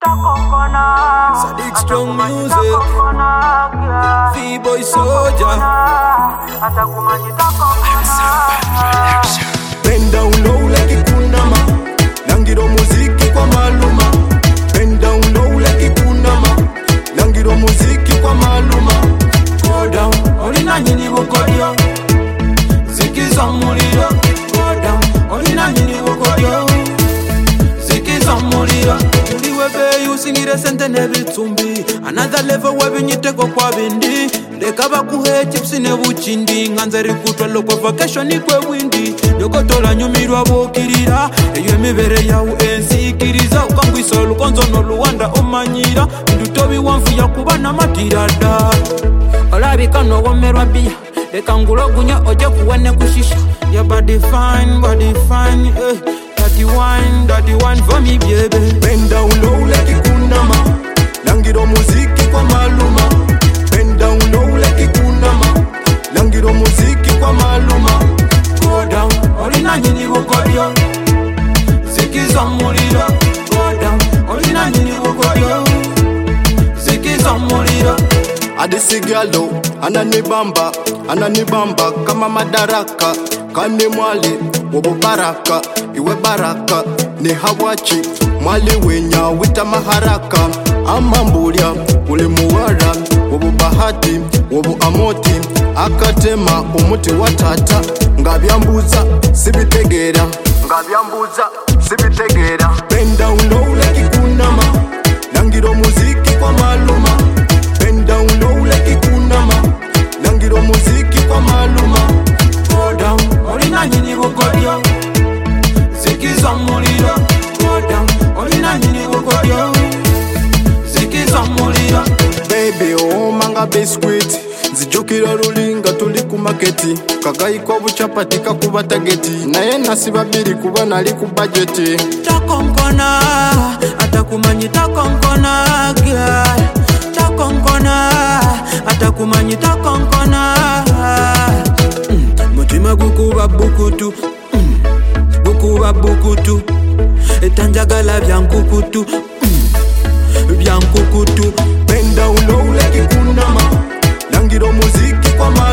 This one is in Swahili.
Sadiq Strong Music, V-Boy Soldier. Bend down low like ikunama, nangiro muziki kwa maluma. Bend down low like ikunama, nangiro muziki kwa maluma. Go down, olina nyini bukodyo, zikiza muliro. Go down, olina nyini bukodyo, zikiza muliro. Uliwe be usingire sente nebitumbi, another level webinyiteko kwa bindi. Leka bakuhe chips ne buchindi, nganze rikutwa lokwa vacation kwe windi. Yokotola nyumirwa bokirira, eyo emibere yawu ensikiriza. Ukangwisa olukonzo n'oluwanda omanyira, ndutobi wanfu yakuba namatirada. Olabika n'owomerwa bia, leka ngulogunya oje kuwene kushisha. Your body fine, eh. Dirty wine for me baby. Bend down low like ikunama, nangiro muziki kwa maluma. Bend down low like ikunama, nangiro muziki kwa maluma. Go down, olina nyini bukodyo, zikiza muliro. Go down, olina nyini bukodyo, zikiza muliro. Adisigalo, ananibamba kama madaraka. Kani mwali, wobo baraka, iwe baraka. Ni hawachi, mwali wenya wita maharaka. Amambulia, uli muwara, wobo bahati, wobo amoti. Akatema umuti watata, ngabyambuza, sibitegera. Bend down low like ikunama, nangiro muziki kwa maluma. Bend down low like ikunama, nangiro muziki kwa maluma. Go down, olina nyini bukodyo, zikiza muliro. Go down, olina nyini bukodyo, zikiza muliro. Baby oh manga biscuit, zijukira rulinga tuli ku marketi. Kagayi ko buchapati kakuba tageti, naye nasiba biri kuba nali ku budget. Takonkona, atakumanyi takonkona, girl. Takonkona, atakumanyi takonkona. Mutima gukuba bukutu, gukuba bukutu. Etanjagala byankukutu, byankukutu. Bend down low like ikunama, nangiro muziki kwa maluma.